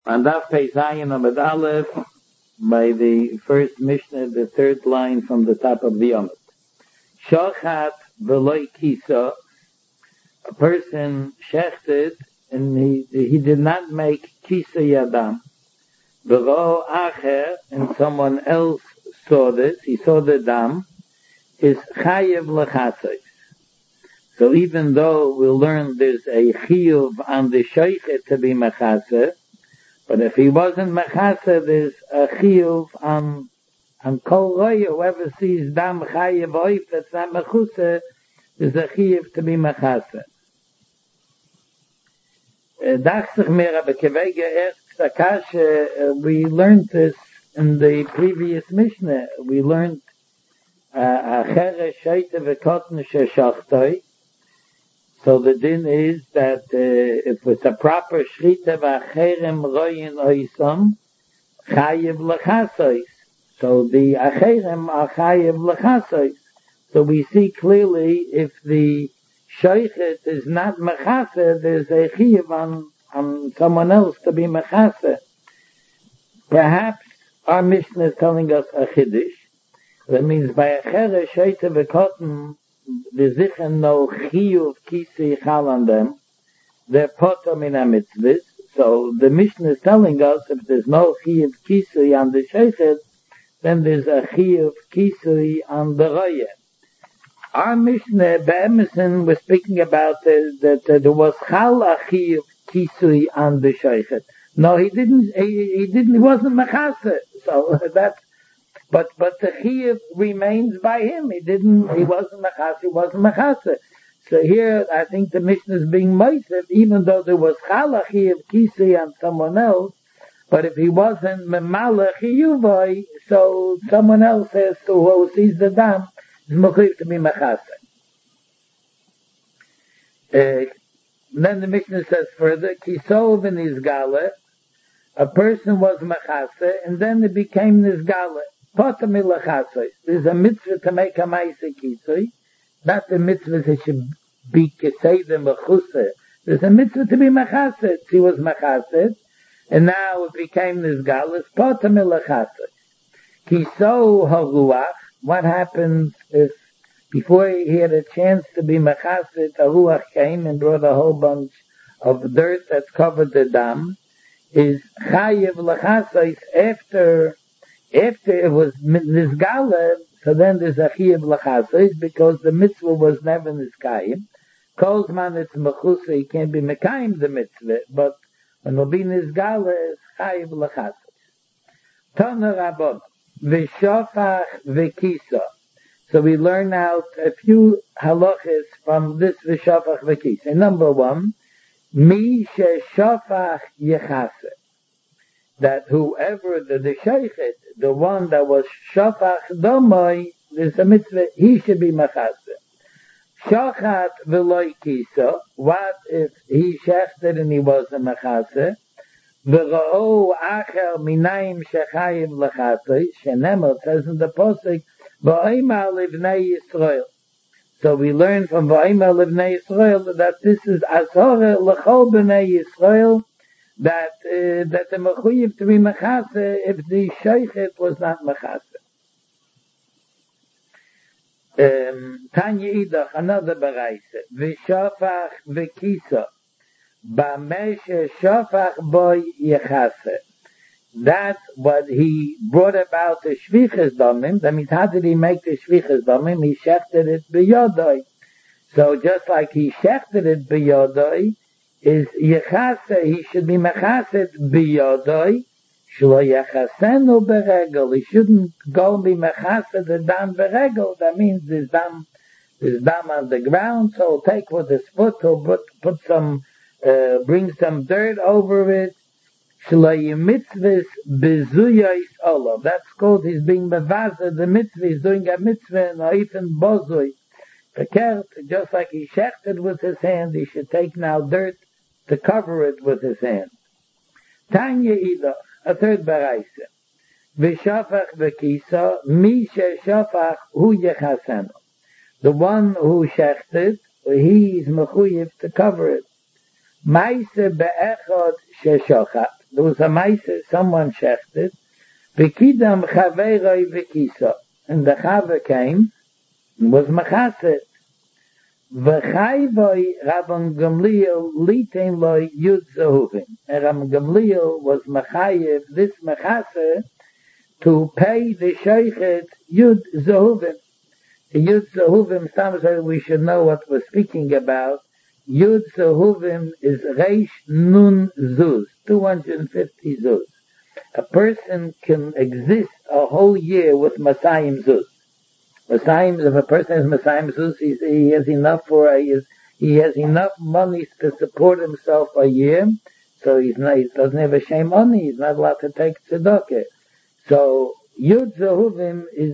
And Daf Peizayin Amud Aleph, by the first Mishnah, the third line from the top of the Amud. Shochat v'loi kisa, a person shechted, and he did not make kisa yadam. V'ro acher, and someone else saw this, he saw the dam, is chayev l'chasais. So even though we'll learn there's a chiyuv on the sheichet to be mechaseh, but if he wasn't mechaseh, there's a chiyuv on kol roya, whoever sees dam chayev oif that's not mechuseh, there's a chiyuv to be mechaseh. Dachsich mir aber kevege erst we learned this in the previous Mishnah. We learned achere sheite v'kotn sheshachtoi. So the din is that if it's a proper shrita v'acherem royin oisam, chayev l'chasois. So the acherem are chayev l'chasois. So we see clearly if the sheichet is not mechaseh, there's a chiyev on someone else to be mechaseh. Perhaps our Mishnah is telling us a chiddush. That means by achere sheite v'kotn, the zichen no chiyuv kisi chal on them, they're potter min ha-mitzvahs. So the Mishnah is telling us if there's no chiyuv kisi on the sheichet, then there's a chiyuv kisi on the roya. Our Mishnah, Be'emerson, was speaking about that there was chal a chiyuv kisi on the sheichet. No, he didn't, he wasn't mechaseh. So that's, But the chiyuv remains by him. He wasn't mechaseh. So here, I think the Mishnah is being meisiv, even though there was chala chiyuv kisi on someone else, but if he wasn't memala chiyuvai, so someone else has to, who sees the dam, is mechuyev to be mechaseh. Then the Mishnah says further, kisov in Nizgale, a person was mechaseh, and then it became Nizgale. There's a mitzvah to make a ma'aseh kisui, not the mitzvah that should be keseder mechuseh. There's a mitzvah to be mechaseh. He was mechaseh, and now it became this galus poter milachaseh. Kiso haruach. What happens if before he had a chance to be mechaseh, a ruach came and brought a whole bunch of dirt that's covered the dam? Is chayev lachaseh after it was nizgale, so then there's a chiyuv l'chasos, because the mitzvah was never nizkayim. Kol zman it's mechusah, he can't be mekayim the mitzvah, but when it'll be nizgale, it's chiyuv l'chasos. Tana rabban, v'shofach v'kisa. So we learn out a few halachas from this v'shofach v'kisa. Number one, mi sheshofach yechaseh. That whoever the sheichet, the one that was shofach domoi, there's a mitzvah, he should be mechaseh. Shochat v'loi kisa, what if he shechted and he wasn't mechaseh? V'ra'o acher minayim shechayiv l'chaseh, shenemel says in the posik, v'oimar livnei Yisrael. So we learn from v'oimar livnei Yisrael that this is azorah l'chol b'nei Yisrael, that the mechuyev to be mechaseh if the sheichet was not mechaseh. Tanya idach, another baraisa, v'shofach v'kisa, b'meshe shofach boy yechaseh. That's what he brought about the shvichas damim. That means how did he make the shvichas damim? He shechted it b'yodoi. So just like he shechted it b'yodoi, is yechaseh, he should be mechaseh biyodoi, shlo yechasenu beregel. He shouldn't go and be mechaseh the dam beregel. That means there's dam on the ground, so he'll take with his foot, he'll put some, bring some dirt over it. Shlo yimitzvahs bezuyos olav. That's called he's being mevazeh the mitzvah. He's doing a mitzvah in oifen bozui. Just like he shechted with his hand, he should take now dirt to cover it with his hand. Tanya idach, a third baraisa. V'shafach v'kisa, mi sheshafach hu yechasenu. The one who shechted, he is mechuyev to cover it. Maise be'echad sheshachat. there was a mice, someone shechted, Vikidam Chaveroi Vikisa. And the Chava came and was Machase. V'chayvoi Rabban Gamliel litain loi Yud Zehuvim. And Rabban Gamliel was Machayev, this Machase, to pay the Sheikhet Yud Zehuvim. The Yud Zehuvim, sometimes we should know what we're speaking about. Yud Zehuvim is Reish Nun Zuz, 250 Zuz. A person can exist a whole year with Masayim Zuz. Masayim, if a person has Masayim Zuz, he has enough he has enough money to support himself a year, so he doesn't have a shame money, he's not allowed to take tzedakah. So Yud Zehuvim is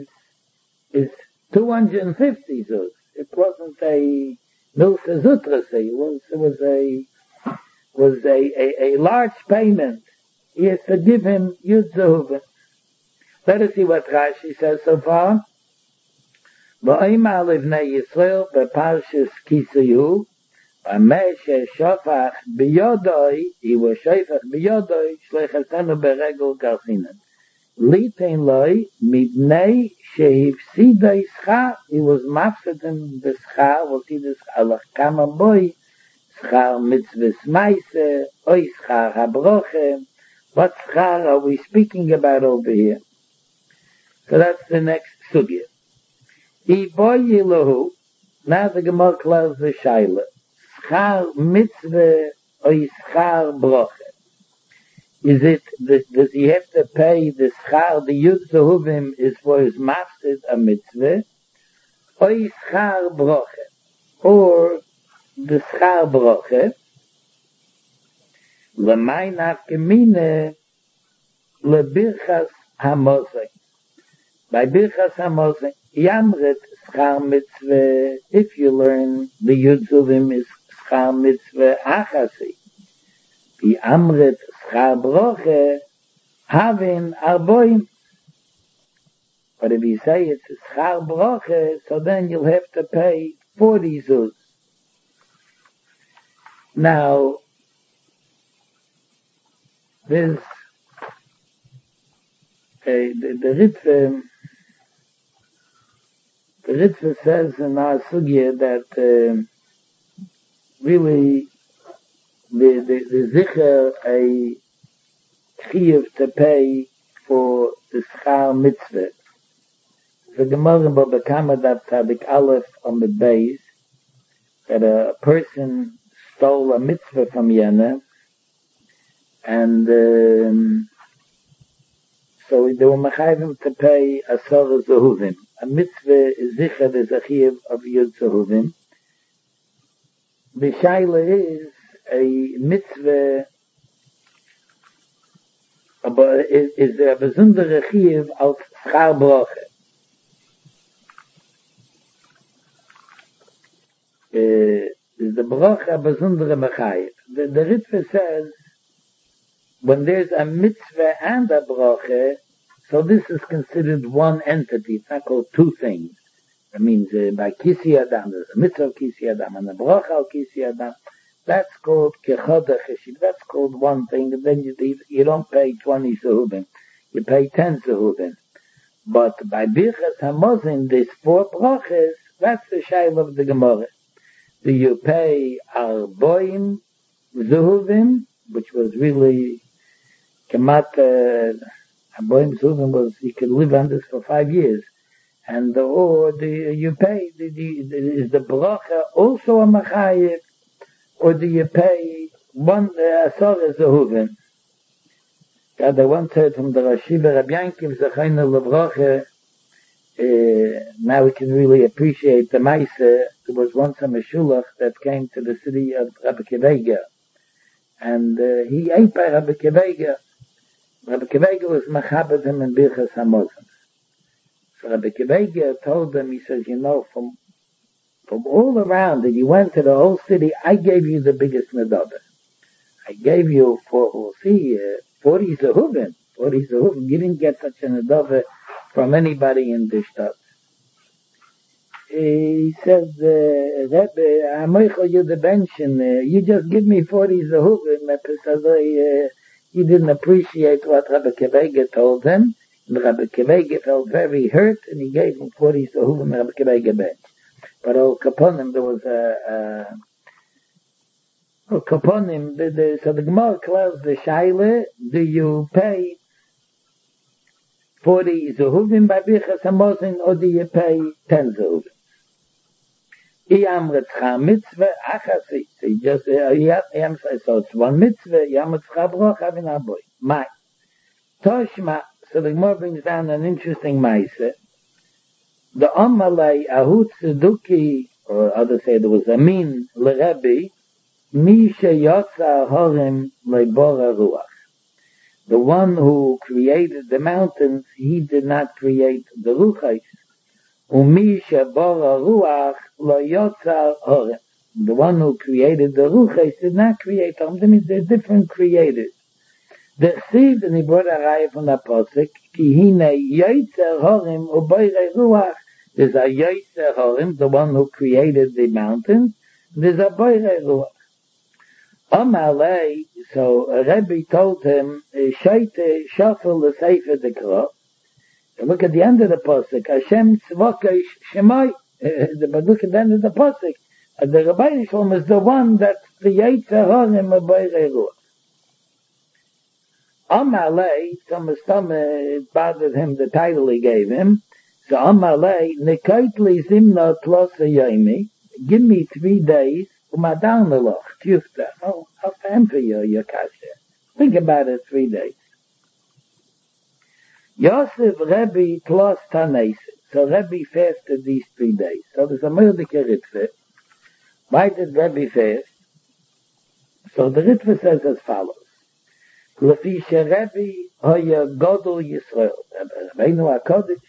250 Zuz. It wasn't a Milsa Zutrase, it was a large payment. He has to give him Yud Zehuvim. Let us see what Rashi says so far. V'oima livnei Yisrael beparshas Kisayu, v'ameh sheshofach biyodoi, he was shofach biyodoi, shlechatenu beregel garsinan. Litain loi, mibnei shehifsidei schar, he was mafsedim b'schar, was he this alach kama boi, schar mitzvahs maise, oi schar habroche. What schar are we speaking about over here? So that's the next sugya. Iboyilahu, now the Gemara closes the shaila. Schar mitzvah or schar broche? Is it, does he have to pay the schar, the Yud Zehuvim is for his mafsid a mitzvah, or schar broche? Or the schar broche, L'may nafkemine lebirchas hamosek. By birchas hamosek, yamret schar mitzvah, if you learn the Yud Zehuvim is schar mitzvah achasi. Yamret schar broche, havin arboim. But if you say it's schar broche, so then you'll have to pay 40 zuz. Now, there's the Ritva says in our sugya that really the zicher a chiyuv to pay for the schar mitzvah. The Gemara in Baba Kama Daf Tzadik Aleph on the base that a person stole a mitzvah from Yena, and so they were machayvim to pay asara zehuvim. A mitzvah is zicher the zachiyuv of Yud Zehuvim. The shaila is a mitzvah, is a besondere chiyuv als schar broche. Is the broche a besondere machayv. The Ritva says when there's a mitzvah and a broche, so this is considered one entity. It's not called two things. It means by Kisi Adam, there's a mitzvah of Kisi Adam and a broche of Kisi Adam. That's called Kechoda Cheshiv. That's called one thing. And then you don't pay 20 zehuvim. You pay 10 zehuvim. But by Birchas Hamozin, there's 4 broches. That's the shail of the Gemara. Do you pay Arboim zehuvim, which was really Kemat Arboim zehuvim was, you could live on this for 5 years. And you pay, is the bracha also a machayev, or do you pay one asara zehuvim? God, I once heard from the Rashiva Rabbi Yankiv Zechayna Lebracha. Now we can really appreciate the Maisa. There was once a Meshulach that came to the city of Rabbi Kevega, and he ate by Rabbi Kevega. Rabbi Kevega was machabed him in Birchas Hamozim. So Rabbi Kevega told them, he says, from all around that you went to the whole city, I gave you the biggest nedava. I gave you 40 zehuvim. 40 zehuvim. You didn't get such a nedava from anybody in the shtat. He said, Rebbe, I'm you the bench, and you just give me 40 zehuvim. He didn't appreciate what Rabbi Kevega told him, and Rabbi Kevega felt very hurt, and he gave him 40 Zehuvim Rabbi Kevega bench. But upon him there was upon him, so the Gemara closed the Shaila, do you pay 40 Zehuvim by Birchas Hamazon, or do you pay 10 Zehuvim? He mitzvah achasi. So he just, so it's one mitzvah, Yamatzcha brocha v'in aboy. My. Toshma, so the Gemara brings down an interesting maise. The Amalei Ahut Tzeduki, or others say there was a min l'Rebbe, Mi sheyotza horim le'bora ruach. The one who created the mountains, he did not create the ruchais. Umi shebora ruach lo yotza horim. The one who created the ruchais did not create them. That means they're different creators. The chsiv, and he brought a raya from the posuk, ki hine yotzer horim u'boirei ruach. There's a yotzer horim, the one who created the mountains. There's a boirei ruach. Amalei, so Rebbe told him, Shaite shafel the sefer dekra. Look at the end of the pasuk. Hashem tzvokei shemai. But look at the end of the pasuk. The Rabbi Shalom is the one that creates a horim a boirei ruach. Amalei, it bothered him the title he gave him. So Amalei, nekaitli zimna tlosa yomi. Give me 3 days. I'll answer your kasha. Think about it 3 days. Yosef Rebbe plus Taneis. So Rebbe fasted these 3 days. So there's a murdike ritva. Why did Rebbe fast? So the ritva says as follows. Lefi Rebbe hoya godol Yisrael. Rabbeinu HaKodesh.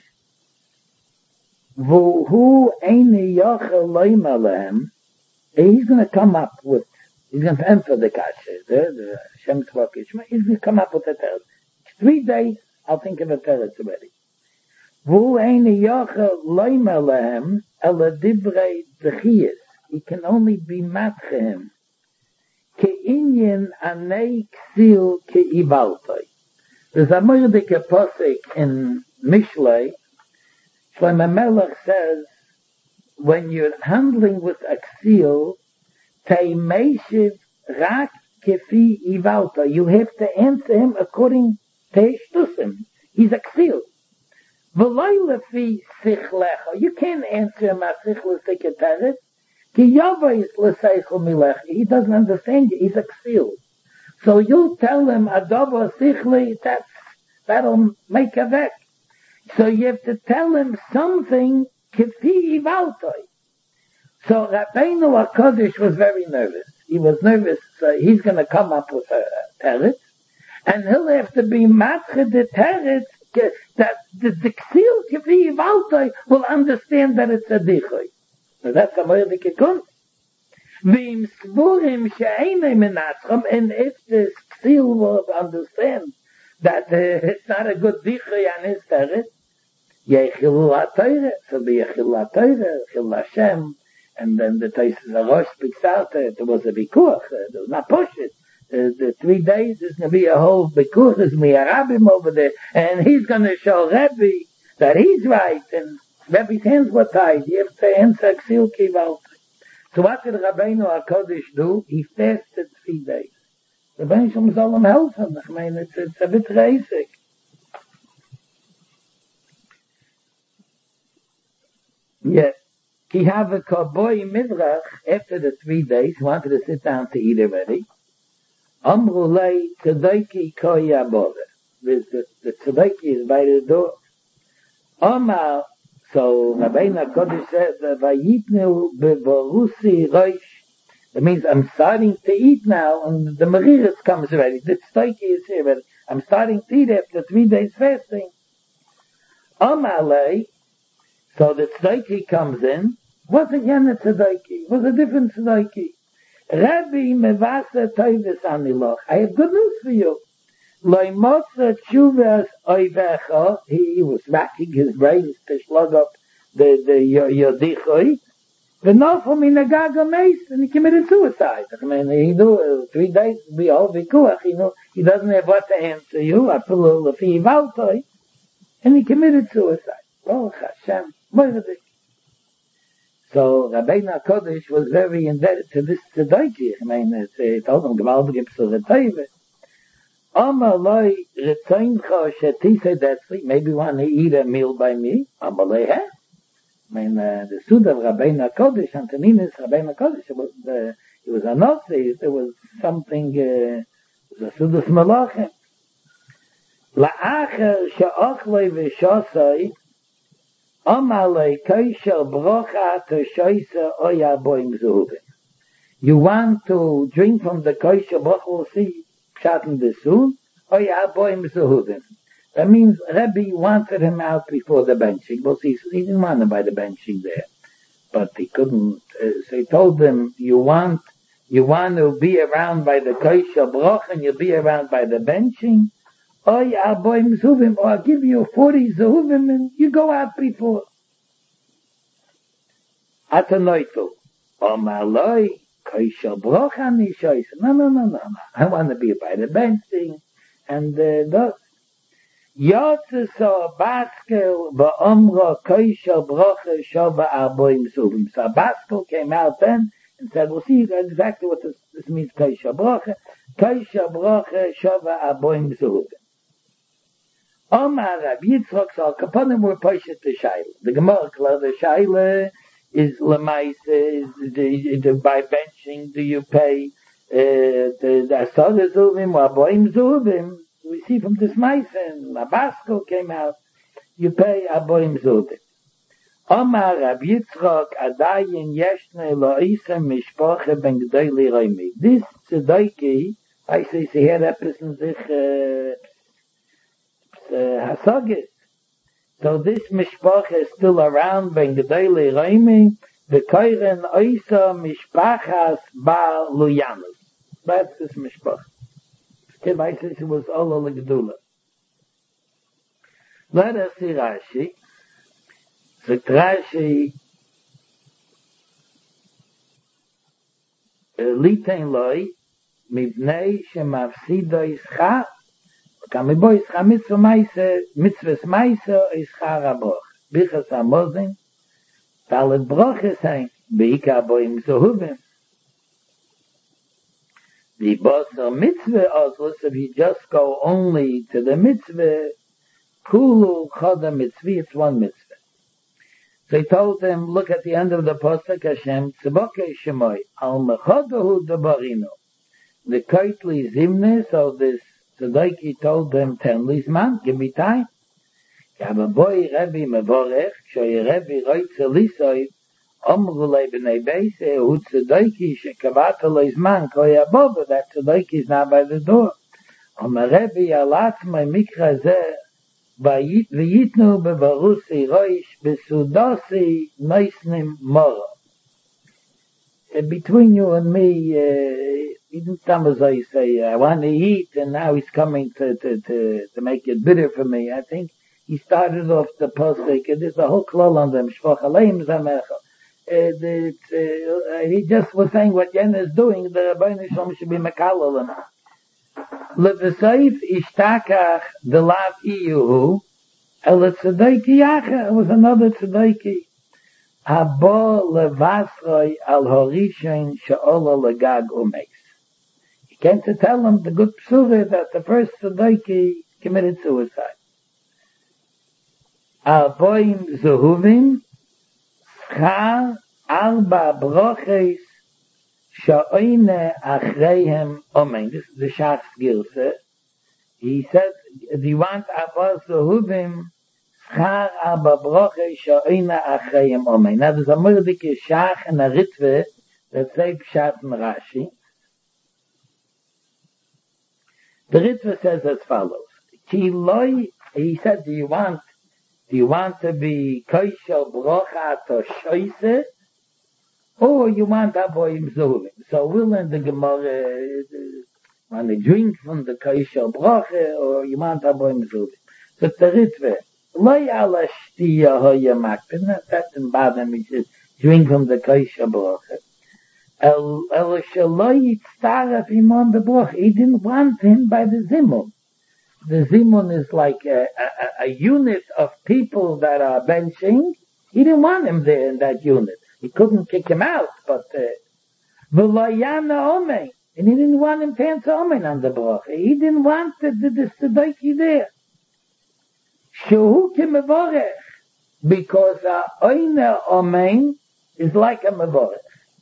V'hu eini yochel loim alehem. He's going to come up with, he's going to answer the kasha, the Shem Tzvok Ishma, he's going to come up with a teretz. 3 days, I'll think of a teretz already. Vu eini yochel loim alehem, ela divrei d'chiyas. He can only be matchehem. Ke inyan anei ksil ke ibaltoi. There's a murdike posik in Mishlei, Shlomo Melech says, when you're handling with a ksil, teimeshiv rak kefi ivalta. You have to answer him according to hishtusim. He's a ksil. V'loi lefi sichlecha. You can't answer him a sichles teketeret. Ki yavais l'seichel milech. He doesn't understand you. He's a ksil. So you tell him adova sichli. That'll make a vek. So you have to tell him something. Kefi ivaltoi. So Rabbeinu HaKodesh was very nervous. He was nervous. So he's going to come up with a teretz, and he'll have to be matche the teretz that the ksil kefi ivaltoi will understand that it's a dichoy. So that's a moedike kunst. V'im svurim she'einei menatzchem, and if the ksil will understand that it's not a good dichoy on his teretz, Yechilu HaTorah, so be Yechilu HaTorah, Yechilu Hashem, and then the Taisus HaRosh speaks out, there was a Bikuch, there was not push it. The 3 days, there's going to be a whole Bikuch, there's going to be a Rabbim over there, and he's going to show Rebbe that he's right, and Rebbe's hands were tied. You have to answer Ksil Kival. So what did Rabbeinu HaKodesh do? He fasted 3 days. Rabbeinu Shalom soll him helfen. I mean, it's a bit basic. Yes. Ki have a cowboy midrach after the 3 days, he wanted to sit down to eat already. Amru lei tzedeki koya bore. The tzedeki is by the door. Omar, so Rabbeinu HaKodesh said, vayitnu bevorusi roish. That means I'm starting to eat now, and the Meriris comes already. The tzedeki is here already. I'm starting to eat after 3 days fasting. Omar lei, so the tzedeki comes in, wasn't yet a tzedeki, it was a different tzedeki. Rabbi mevasa toivis aniloch. I have good news for you. Loi motza tshuvas oivecha. He was racking his brains to slug up the yodichui. The Nofel in the Gaga Mace, and he committed suicide. I mean, he knew 3 days to be all Vikuach. He doesn't have what to answer you. I put a little fee Valtoi, and he committed suicide. Oh, Hashem, Moiradik. So Rabbeinu HaKodesh was very indebted to this tzedakah. I mean, he told him, Gewaldige Psure Teive. Amalei Retzeincha Shetise Detzli, maybe want to eat a meal by me. Amalei Heh. I mean, the Suda of Rabbeinu HaKodesh, Antoninus Rabbeinu HaKodesh, it was a Nazi, it was something, it was a Suda Smalachim. La'acher she'ochlei v'shosai, amalei koisher brocha toshoisa oya boim zuhuvim. You want to drink from the koisher brocha, we'll see, pshat in the soon, oya boim zuhuvim. That means Rebbe wanted him out before the benching. Well, see, he didn't want him by the benching there. But he couldn't, so he told him, you want to be around by the Koisha Broch and you'll be around by the benching. Oy, Aboim Zuvim, or I'll give you 40 Zuvim and you go out before. Atanoitu. Omaloi, Koisha Broch ani shoyse. No. I want to be by the benching. And thus, Yotzeso Baskel ba'omra koisha brocha shova arboim zuvim. So Baskel came out then and said, we'll see exactly what this means, koisha brocha. Koisha brocha shova arboim zuvim. Omar Rab Yitzchok, so Kaponim were poshet the Shaila. The Gemara, the Shaila is lemaise, is by benching, do you pay the Asada zuvim or arboim zuvim? We see from this Maisen, Abasco came out, you pay Aboim Zudim. Omar Rab Yitzchok Adayin Yeshne Loisem Mishpoche Ben G'dayli Roimi. This Tzedaki, I say, sie her represent sich Hasogit. So this Mishpoche is still around Ben G'dayli Roimi, the Koiren Oisa Mishpachas Baal Luyanus. That's this Mishpoche. It was all a Gedula. Let us see Rashi. So Rashi, Litein Loi, Mibnei Shemafsido Ischa, Kamibo Ischa Mitzvahs Maise Ischa Raboch. Bichas Amozin, Talet Broches Hein, Beika Boim Zohuvim. The Basar Mitzvah also, if you just go only to the Mitzvah, Kulu Choda Mitzvah, it's one Mitzvah. So he told them, look at the end of the Pasuk Hashem, Tzibokei Shemoy, Al Mechodahu Dabarino. The Koitli Zimne, so this Tzedaki told them, Ten Lizman, give me time. Kababoy Rebbe Mevorech, Shoy Rebbe Roitze Lisoy, Omru le b'nei beise, hu tzedaki shekavata lo izman ko yaboba, that tzedaki is now by the door. Omer Rebbe alatzmai mikra zeh, v'yitnu bevarusi roish, besudosi noisnim moro. Between you and me, he didn't say, I want to eat, and now he's coming to make it bitter for me. I think he started off the posik, and there's a whole klal on them, shvach aleim zamecha. He just was saying what Yen is doing, the Rabbeinu Shalom should be Mekalel enough. Levesayif ishtakach the lav iyuhu, el tzedeki yacha, it was another tzedeki. Abo levasroi al horishin she'ola legag umeis. He came to tell him the good psura that the first tzedeki committed suicide. Arboim zuhuvim, Schar arba broches sha'oine achreihem omen. This is the Shach's Gilse. He said, do you want Abba Zuhuvim? Schar arba broches sha'oine achreihem omen. Now there's a murdike Shach and a Ritve that say Pshat and Rashi. The Ritve says as follows. Ki loi, he said, do you want to be koishel brocha to shoyse, or you want aboim zuvim? So we'll learn the Gemara, want to drink from the koishel brocha, or you want aboim zuvim. So the Ritve, loy ala shtiya hoya makpin, that didn't bother me. drink from the kosher bracha. El Shaloi Yitztaref Imon the bracha. He didn't want him by the Zimun. The Zimun is like a unit of people that are benching. He didn't want him there in that unit. He couldn't kick him out, but V'layana Omein. And he didn't want him to answer Omein on the bracha. He didn't want the Tzedaki there. Shehu Mevorech. Because Oina Omein is like a Mevorech.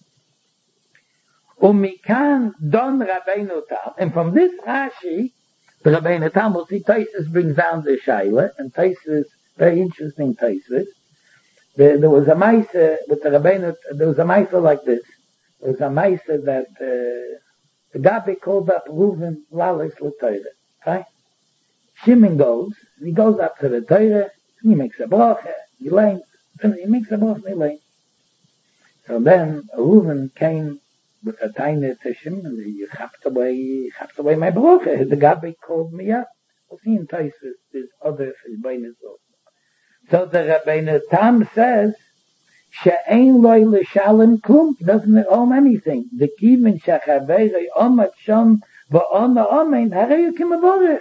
Umikan Don Rabbeinu Tam. And from this Rashi, the Rabbeinu Tam, we'll see Taisus brings down the Shaila, and Taisus, very interesting Taisus. There was a Maisa with the Rabbeinu, there was a Maisa like this. There was a Maisa that the Gabi called up Reuven Lalis L'Torah. Okay? Shimon goes, and he goes up to the Torah, and he makes a bracha, he lanes, and he makes a bracha, and he lanes. So then Reuven came with a tiny to Shimon, and he chapped away my bracha. The Gabi called me up. We'll see in Taisus, there's other Cheshbonos also. So the Rabbeinu Tam says, She'ein loy l'shalem klum, he doesn't own anything. The kivin she'chaverei omat shom v'ona omein, harei yukim avorech.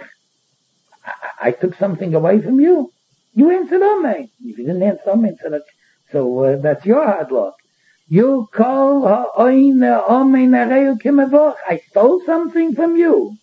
I took something away from you. You answered omein. If you didn't answer omein, so that's your hard luck. You call ha'oin omein harei yukim avorech. I stole something from you.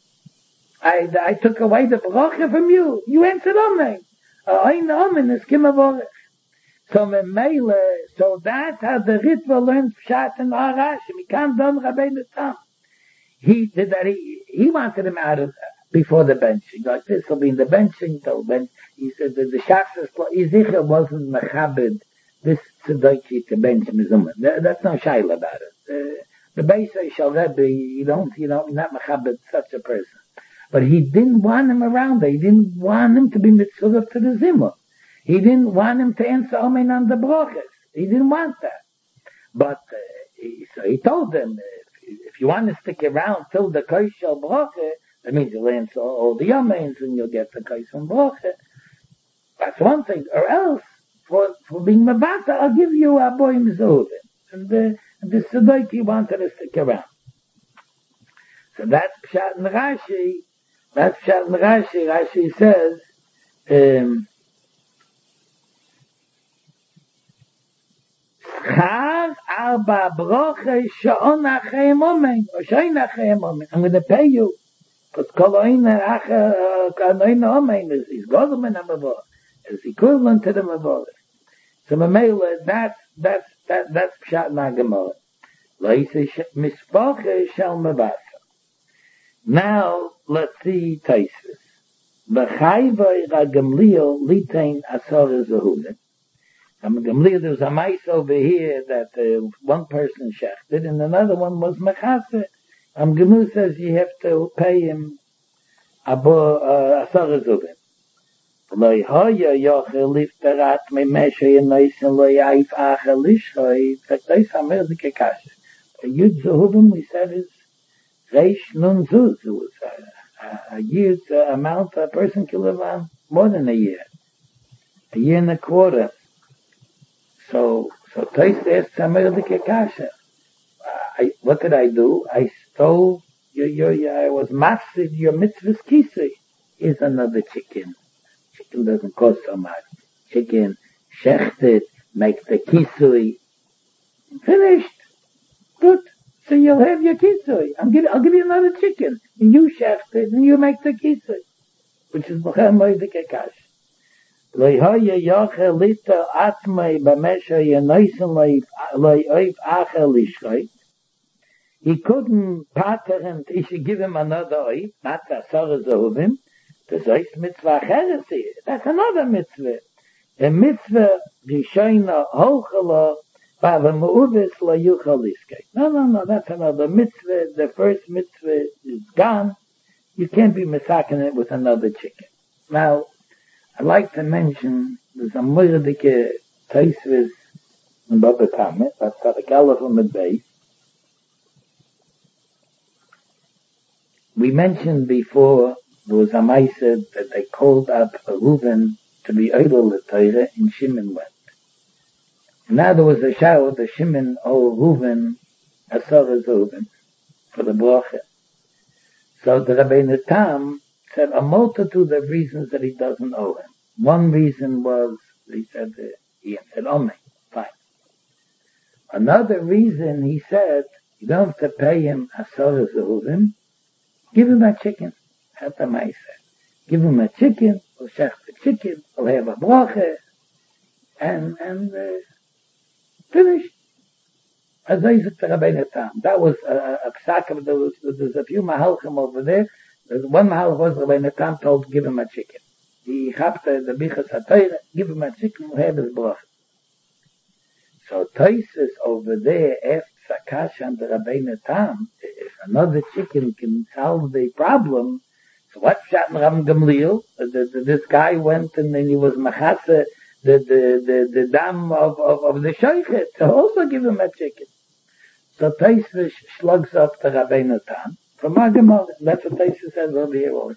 I took away the bracha from you. You answered omein. Ein Omen is Kimavorech. So that's how the Ritva learned Pshat and Arash. We can't do Rabbeinu Tam. He did that. He wanted him out of before the benching. Like this will be in the benching. He said that the Shachas Yizicha wasn't mechabed this tzedaki to bench Mizumah. That's no shaila about it. The Beisai Shal Rebbe, you're not mechabed such a person. But he didn't want him around there. He didn't want him to be mitzvah to the Zimah. He didn't want him to answer Omein on the brachas. He didn't want that. But so he told them, if you want to stick around till the kosher bracha, that means you'll answer all the Omeins and you'll get the kosher bracha. That's one thing. Or else, for being mavata, I'll give you a boy mizovim. And the Tzedaki wanted to stick around. So that's Pshat and Rashi. That's Pshat and Rashi. Rashi says, Schar arba broche sha'on achem omen, or sha'on achem omen. I'm going to pay you. Because kol oina omen is godman amavor. It's equivalent to the mavor. So Mamela, that's Pshat and Gemara. Loise mispoche shal mavasa. Now, let's see Taisus. B'chayvay Gamliel litain asor zehuvin. Gamliel, there's a mice over here that one person shechted, and another one was mechase. Gamliel says you have to pay him asor zehuvin. Lo hoya yochel lifterat me meshe yenoisen lo yaif achel lishoy. Taktais hamer dikekash. Yud zehuvin, we said, is Reish Nun Zuz. It was a year's amount a person can live on, more than a year and a quarter. So Tais asked Samer the Kekasha, what did I do? I stole I was mafsid your mitzvah's kisui. Here's another chicken. Chicken doesn't cost so much. Chicken, shechted, make the kisui. Finished. Good. So you'll have your kisui. I'll give you another chicken. And you shaft it, and you make the kisui. Which is B'chel Moedek Akash. Loi hoya yochel lita atmei b'mesha yenoisen loi oif achel lishchoi. He couldn't pater him, he should give him another oif, not asar zehuvim. There's oif mitzvah acheres here. That's another mitzvah. A mitzvah rishoina hochelo no, that's another mitzvah. The first mitzvah is gone. You can't be misaking it with another chicken. Now, I'd like to mention, there's a Moedeke Taisvis in Baba Kamet, that's got a Galaf on the base. We mentioned before, there was a Maisa that they called up a Reuven to be Eidol the Torah, and Shimon went. Now there was a shower with the Shimon or Reuven, Asar Reuven, for the bracha. So the Rabbeinu Tam said a multitude of reasons that he doesn't owe him. One reason was, he said, he said, Ome, fine. Another reason, he said, you don't have to pay him Asar Reuven, give him a chicken. Hatamai said, give him a chicken, or shech the chicken, or have a bracha, and finished. As I said to Rabbeinu Tam, that was a psak. There's a few mahalchim over there. There's one mahalch was Rabbeinu Tam told, give him a chicken. He chapta the bichas ha'torah, give him a chicken, will have his bracha. So Tosis over there asked Sakash and the Rabbeinu Tam, if another chicken can solve the problem, so what's that in Ram Gamliel? This guy went and then he was machase the dam of the Shoichet, to also give him a chicken. So Tosis slugs up the Rabbeinu Tam from Agamor. That's what Tosis says over here also.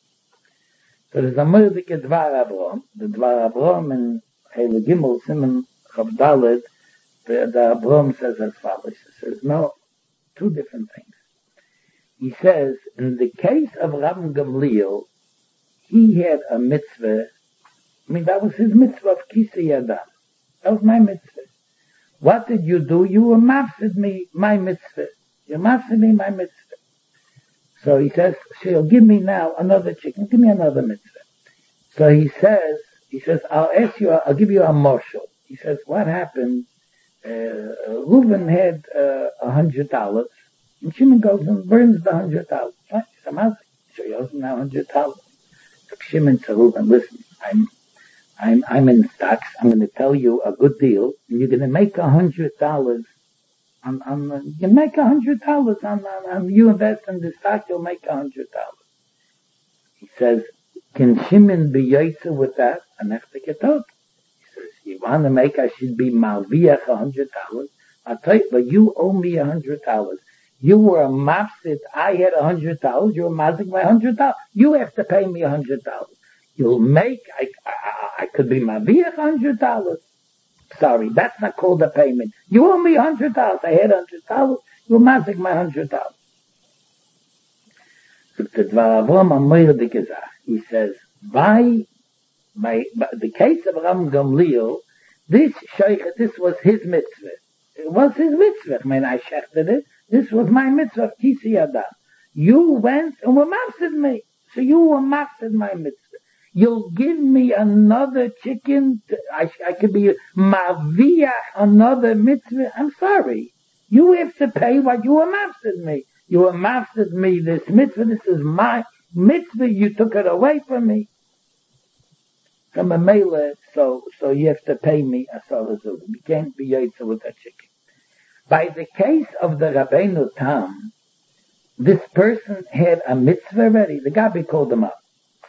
So there's a murdike Dvar Abram, the Dvar Abram in Hele Gimel, Simon Chavdaled, the Abram says as follows. He says, no, two different things. He says, in the case of Ram Gamliel, he had a mitzvah. That was his mitzvah of Kisei Yadam. That was my mitzvah. What did you do? You were mafsid me my mitzvah. You mafsid me my mitzvah. So he says, she'll give me now another chicken. Give me another mitzvah. So he says, I'll give you a marshal. He says, what happened? Reuven had $100, and Shimon goes and burns the $100. Right? So he owes him now $100. So Shimon to Reuven, listen, I'm in stocks. I'm going to tell you a good deal, and you're going to make $100 you make $100 on you invest in the stock, you'll make $100. He says, can Shimon be yaitzer with that? And that's the ketot. He says, you want to make I should be malviach $100? I'll tell you, but you owe me $100. You were a mafsid. I had $100. You were mazik my $100. You have to pay me $100. You'll make. I could be malviach $100. Sorry, that's not called a payment. You owe me $100. I had $100. You mazik my $100. So the Dvar Avram Amir the Gezach. He says, by the case of Ram Gamliel, this was his mitzvah. It was his mitzvah. I shechted it. This was my mitzvah of Kisei Yadam. You went and were mafsid me. So you were mafsid my mitzvah. You'll give me another chicken. I could be maviach another mitzvah. I'm sorry. You have to pay what you were mafsid me. You were mafsid me this mitzvah. This is my mitzvah. You took it away from me. From a mele, so you have to pay me a solazul. You can't be yaitzer with a chicken. By the case of the Rabbeinu Tam, this person had a mitzvah already. The Gabi called him up.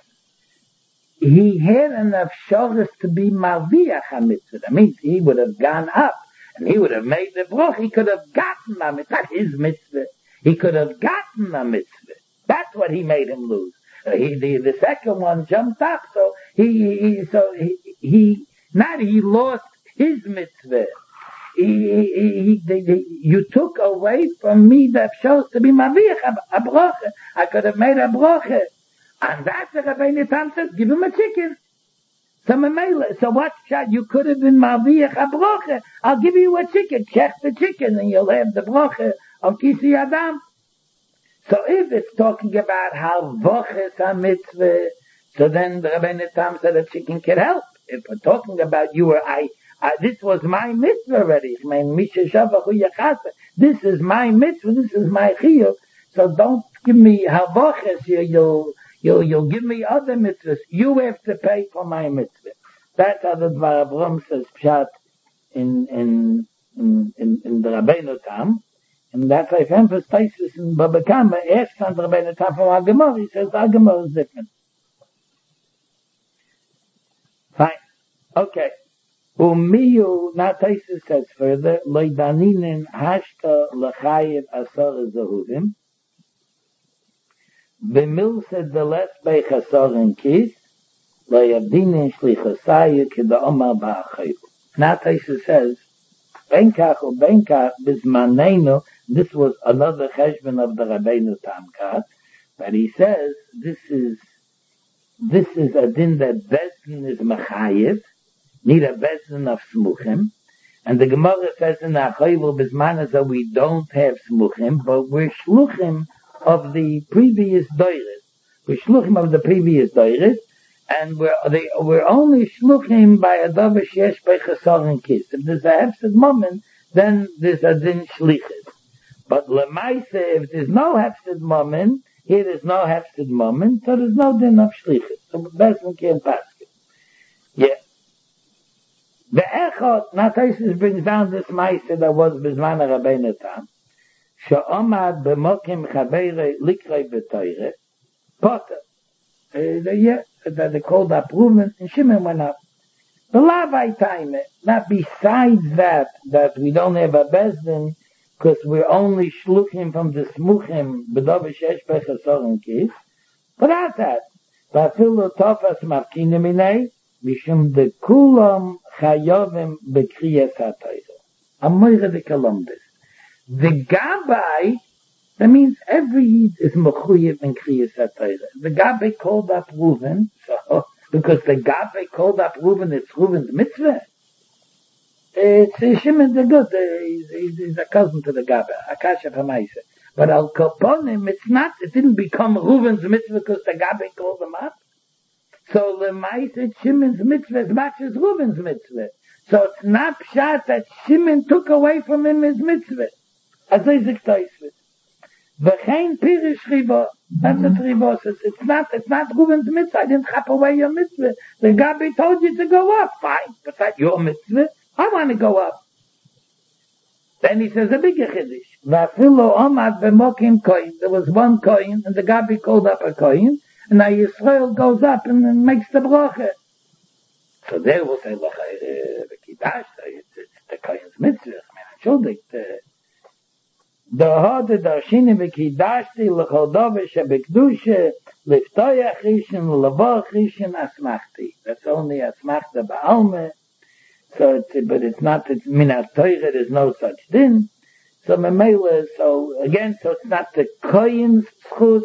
He had enough shoulders to be malviach a mitzvah. That means he would have gone up and he would have made the broch. He could have gotten a mitzvah. Not his mitzvah. He could have gotten a mitzvah. That's what he made him lose. The second one jumped up, so he lost his mitzvah. You took away from me the shows to be maviach a brocha. I could have made a brocha. And that's the Rabbeinu Tam says, give him a chicken. So what shot? You could have been maviach a brocha. I'll give you a chicken. Check the chicken and you'll have the brocha of Kisei Yadam. So if it's talking about how voches a mitzvah, so then the Rabbeinu Tam said a chicken can help. If we're talking about you or this was my mitzvah already. This is my mitzvah. This is my chiyuv. So don't give me havoches. You'll give me other mitzvahs. You have to pay for my mitzvah. That's how the Dvar Avram says pshat in the Rabbeinu Tam. And that's why Femfus Taisus in Baba Kama asks on the Rabbeinu Tam from Agamor. He says Agamor is different. Fine. Okay. Umiyu, now Taisus says further, Loidaninin hashta l'chayiv asar zahudim, b'milsed deles beichasar in kis, loyavdinin shlichasayu kida omar ba'achayu. Now Taisus says, Benkach or Benkach bismanenu. This was another cheshbon of the Rabbeinu Tamkat, but he says this is a din that Bezdin is mechayev, need a Bezdin of smuchim, and the Gemara says in Achoyvel bismanas that we don't have smuchim, but we're shluchim of the previous doiris. We're shluchim of the previous doiris, and we're only shluchim by a davar sheyesh by chasar and kiss. If there's a hefsed moment, then there's a din shlichus. But lemaise, if there's no hefsed moment, here there's no hefsed moment, so there's no din of shlichus. So Bezdin can't pass it. Yeah. The Echot, Nataisis brings down this maise that was Bizman Rabbeinu Tam, she'omad b'mokim chabeire likrei b'toire, potter. That they called up Reuven, and Shimon went up. The Lavai time, not besides that we don't have a Bezdin, because we're only shluchim from the smuchim, b'dover shesh b'chasor and kis, but at that, v'afilu tofas mafkinim inei, mishum de kulam chayovim b'kriyas ha'toiro. Amoyre de kalombis. The Gabbai, that means every Yid is mechuyev in kriyas ha'toiro. The Gabbai called up Reuven, so, because the Gabbai called up Reuven, it's Reuven's mitzvah. It's Shimon the Good, he's a cousin to the Gabbai, Akasha Pamaisa. But Al Kaponim, it didn't become Reuven's mitzvah because the Gabbai called him up. So the Maisa Shimon's mitzvah as much as Reuven's mitzvah. So it's not pshat that Shimon took away from him his mitzvah. As Isaac Toysvit. V'chein pirish ribo. That's what ribo says. It's not Reuven's mitzvah. I didn't chop away your mitzvah. The Gabbai told you to go up. Fine. But that's your mitzvah. I want to go up. Then he says a bigger chiddush. V'afilo omad b'mokim koyin. There was one koyin, and the Gabbai called up a koyin, and now Yisrael goes up and makes the bracha. So there will say, look, the kiddush, it's the koyin's mitzvah. I mean, the hod darshini v'kiddashti l'chol dover shebekdusha liftoyach rishon l'lavor rishon asmachti. That's only asmachta ba'alme. So it's not, it's minat Torah, there's no such din. So it's not the koyin's schus.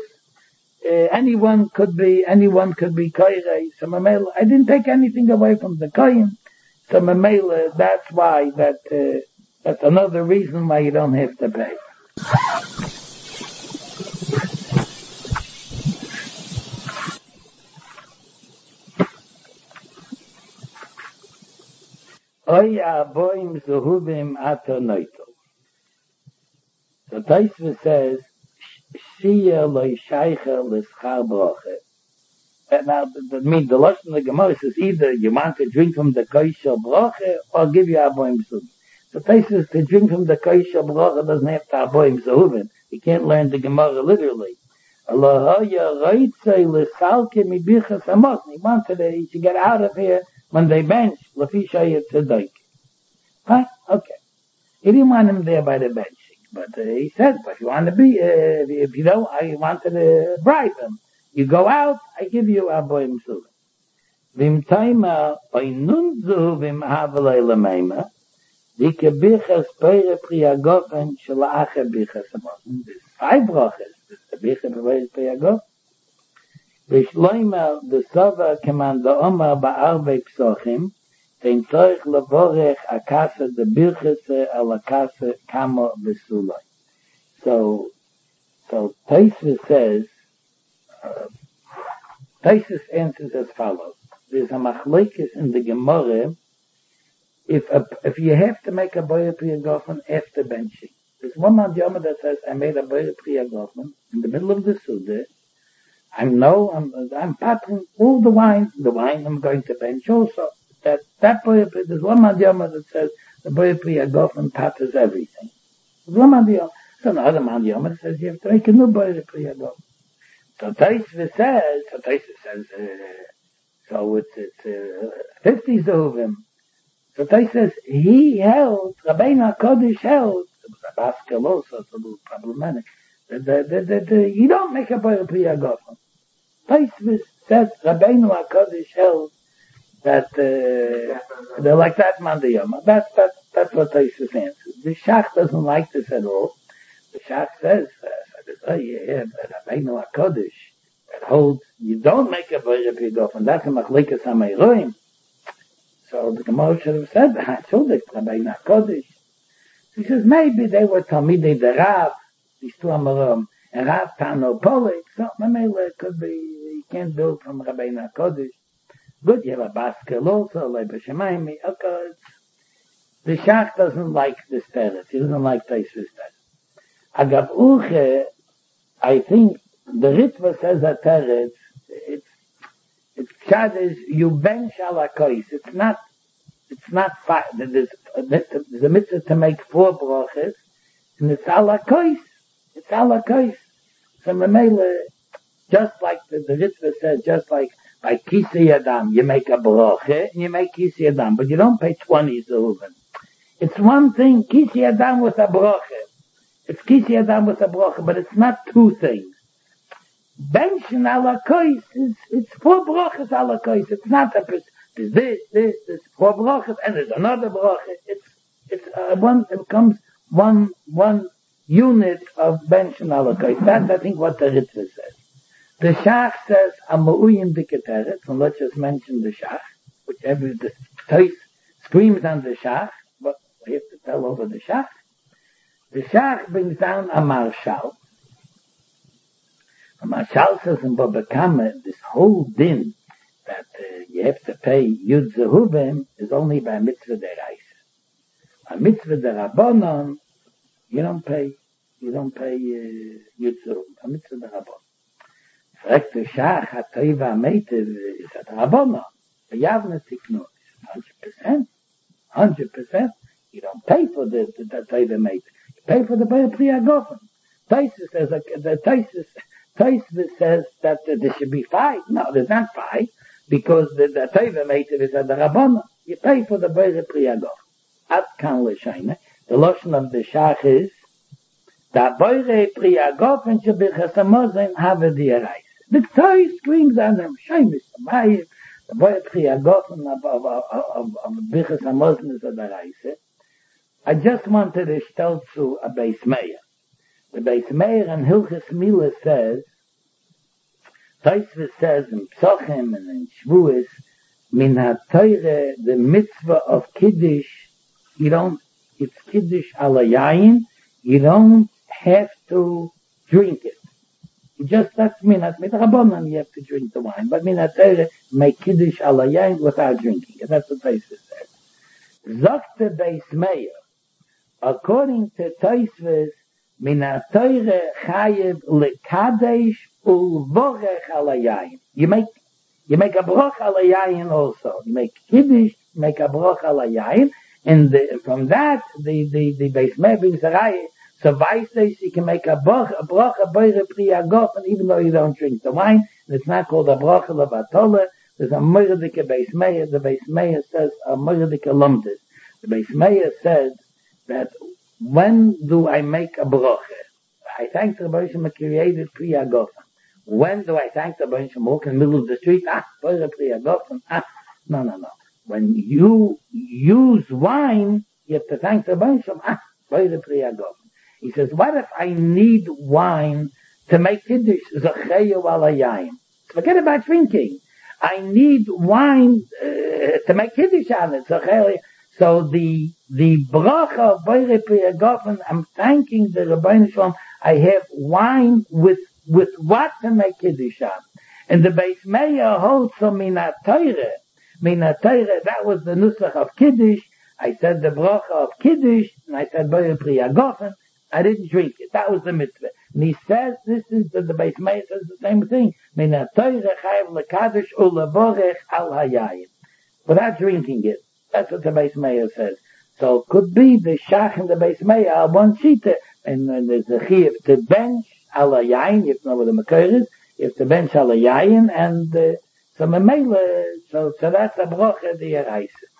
Anyone could be koyrei. So memela, I didn't take anything away from the koyin. So memela, that's why that's another reason why you don't have to pay. Oya boim zuhubim atonoito. So Taisva says, Shia loy shaycha l'schar broche. Now, that means the lashon of the Gemara says either you want to drink from the kosher broche or give you aboim zuhubim. So Taisva says to drink from the kosher broche doesn't have to aboim zuhubim. You can't learn the Gemara literally. He wanted to get out of here when they bench, Lafisha Tzedek. Huh? Okay. He didn't want him there by the benching, but he said, but if you want to be, if you don't, I wanted to bribe him. You go out, I give you Aboim Zuvim. Vim Taima, Oinun Zuvim Havalei Lameima, Dike Bichas Peire Priagofen Shalaache Bichas Amot. There's 5 brachas. The Bichas Priagofen. Vishloima, the Sova Commander Omar Ba'arbe Psochim, den Tzorich Lavorech Akasa de Birchese al Akasa Kamo Besuloi. So Taisva says, Taisva answers as follows. There's a machlekes in the Gemara if you have to make a boyer priyagofen after benching. There's one Madhyama that says, I made a boyer priyagofen in the middle of the Suda. I'm patting all the wine I'm going to bench also. That boyer, there's one Madhyama that says the boyer priyagofen patters everything. There's one Madhyama. So another Madhyama that says you have to make a new boyer priyagofen. So Taisva says, so it's 50 Zuvim. So Taisva says, he held, Rabbeinu HaKodesh held, it was a baskel also, it's a little problematic, that you don't make a boyer priyagofen. Taisva says, Rabbeinu HaKodesh held that, they're like that Mandiyama. That's That's what Taisus answers. The Shach doesn't like this at all. The Shach says, Rabbeinu HaKodesh, that holds, you don't make a Boire Pri Gofen, that's a Machlikas HaMeiroim. So the Gemara should have said, Rabbeinu HaKodesh. He says, maybe they were Talmidei the Rav, these two Amorim, and Rav Tano Polik, so maybe it could be, you can't build from Rabbeinu HaKodesh. Good, you have a basket also, like B'Shemaimi, okay. The Shach doesn't like this teretz. He doesn't like Taisus teretz. Agav Uche, I think the Ritva says that teretz, it's Chadish, you bench ala kois. It's not five. There's a mitzvah to make 4 brachas, and it's ala kois. It's ala kois. So Mamela, just like the Ritva says, just like by Kisei Adam, you make a bracha, and you make Kisei Adam, but you don't pay 20 zilven. It's one thing, Kisei Adam with a bracha. It's Kisei Adam with a bracha, but it's not 2 things. Benchen ala kois, it's 4 brachas ala kois. It's not this, 4 brachas, and there's another bracha. It's it becomes one unit of benchen ala kois. That's, I think, what the Ritva says. The Shach says, Ama'uyim Diketeret, and let's just mention the Shach, which the Tais screams on the Shach, but we have to tell over the Shach. The Shach brings down a Marshal. A Marshal says in Baba Kama, this whole din that you have to pay Yud Zehuvim is only by Mitzvah Deraisa. A Mitzvah Derabanan, you don't pay Yud Zehuvim. A Mitzvah Derabanan. Fragt der Shach, hat Teiva Meitiv, ist a Rabona. The Yavne Tiknu, 100%. You don't pay for the Teiva Meitiv. You pay for the Boire Pri Gofen. Taisus says that there should be 5. No, there's not 5, because the Teiva Meitiv is a Rabona. You pay for the Boire Pri Gofen. At kan l'shayne. The lotion of the Shach is, da Boire Pri Gofen shebirchas hamozen have the Erais. The Torah screams on them, Shemis, the Boire Pri Gofen of Birchas HaMozen is a Daraisa. I just wanted to tell to a Beis Meir. The Beis Meir in Hilchas Mila says, Tosfos says in Psochim and in Shvuos, Min HaTorah, the mitzvah of Kiddush, it's Kiddush ala Yayin, you don't have to drink it. Just that's minat mit Rabbanan, you have to drink the wine. But minat Torah, make Kiddush ala Yain without drinking it. That's what Tosfos says. Zokte Beis Meir, according to Tosfos, minat Torah chayev lekadesh ulvorech ala Yain. You make a broch ala Yain also. You make Kiddush, make a broch ala Yain, and from that, the Beis Meir brings a raya. So Weiss you can make a bracha Boire Pri Gofen, even though you don't drink the wine. And it's not called a bracha levatole. There's a Moiradike Beis Meir. The Beis Meir says a Moiradike Lumdis. The Beis Meir says that when do I make a bracha? I thank the Rebbe Shem created Pri Gofen. When do I thank the Rebbe Shem walk in the middle of the street? Boire Pri Gofen. No. When you use wine, you have to thank the Rebbe Shem. Boire Pri Gofen. He says, what if I need wine to make Kiddush? Zacheyu ala yayin. Forget about drinking. I need wine to make Kiddush on it. So the bracha of Boire Pri Gofen, I'm thanking the Rebbeinu Shalom. I have wine with what to make Kiddush on. And the Beis Meir holds from Minat Torah. Minat Torah, that was the nusach of Kiddush. I said the bracha of Kiddush, and I said Boire Pri Gofen. I didn't drink it. That was the mitzvah. And he says, this is the Beis Meir says the same thing. Minat Torah chayev lekadosh ulevorech al hayayin. Without drinking it. That's what the Beis Meir says. So it could be the Shach and the Beis Meir are one shita. And there's a chiyuv to bench al hayayin. You have to know what the makor is. You have to bench al hayayin. And so that's a bracha the Eraisa.